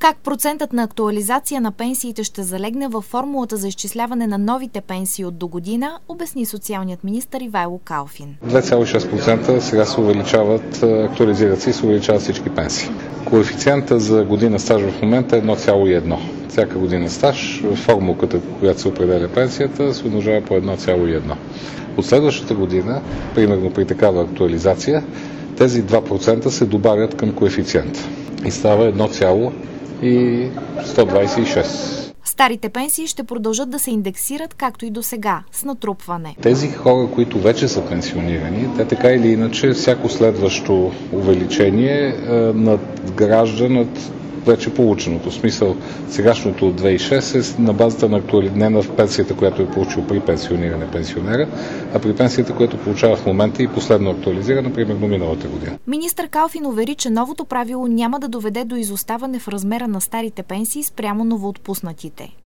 Как процентът на актуализация на пенсиите ще залегне във формулата за изчисляване на новите пенсии от догодина, обясни социалният министър Ивайло Калфин. 2,6% сега се увеличават, актуализират се и се увеличават всички пенсии. Коефициента за година стаж в момента е 1,1. Всяка година стаж, формулката, която се определя пенсията, се умножава по 1,1. От следващата година, примерно при такава актуализация, тези 2% се добавят към коефициента и става 1,126. Старите пенсии ще продължат да се индексират, както и до сега, с натрупване. Тези хора, които вече са пенсионирани, те така или иначе всяко следващо увеличение надгражданат вече полученото. В смисъл, сегашното от 2006 е на базата на не на пенсията, която е получил при пенсиониране пенсионера, а при пенсията, която получава в момента и последно актуализирана, примерно миналата година. Министър Калфин увери, че новото правило няма да доведе до изоставане в размера на старите пенсии спрямо новоотпуснатите.